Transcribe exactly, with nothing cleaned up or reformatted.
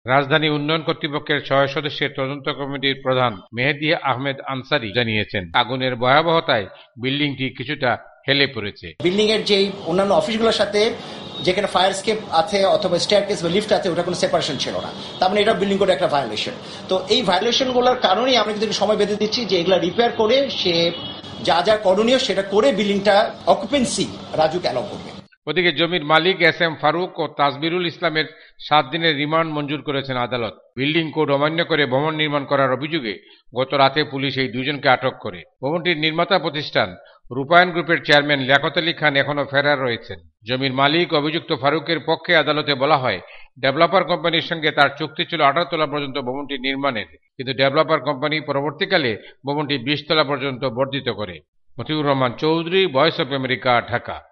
রাজধানী উন্নয়ন কর্তৃপক্ষের ছয় সদস্যের তদন্ত কমিটির প্রধান মেহেদী আহমেদ আনসারী জানিয়েছেন, আগুনের ভয়াবহতায় বিল্ডিংটি কিছুটা হেলে পড়েছে। বিল্ডিং এর যে অন্যান্য অফিসগুলোর সাথে যেখানে ফায়ার স্কেপ আছে অথবা স্টেয়ারকেস বা লিফট আছে ওটা কোনো সেপারেশন ছিল না, তার মানে এটা বিল্ডিং কোডের একটা ভায়োলেশন। তো এই ভায়োলেশনগুলোর কারণেই আমরা কিন্তু সময় বেঁধে দিচ্ছি যে এগুলা রিপেয়ার করে সে যা যা করণীয় সেটা করে বিল্ডিংটা অকুপেন্সি রাজুকে অ্যালাউ করবে। ওদিকে জমির মালিক এস এম ফারুক ও তাজবিরুল ইসলামের সাত দিনের রিমান্ড মঞ্জুর করেছেন আদালত। বিল্ডিং কোড অমান্য করে ভবন নির্মাণ করার অভিযোগে গত রাতে পুলিশ এই দুজনকে আটক করে। ভবনটির নির্মাতা প্রতিষ্ঠান রূপায়ণ গ্রুপের চেয়ারম্যান লিয়াকত আলী খান এখনও ফেরার রয়েছেন। জমির মালিক অভিযুক্ত ফারুকের পক্ষে আদালতে বলা হয়, ডেভেলপার কোম্পানির সঙ্গে তার চুক্তি ছিল আঠারো তলা পর্যন্ত ভবনটি নির্মাণের, কিন্তু ডেভেলপার কোম্পানি পরবর্তীকালে ভবনটি বিশ তলা পর্যন্ত বর্ধিত করে। Motiur Rahman Chowdhury, voice of America, Dhaka.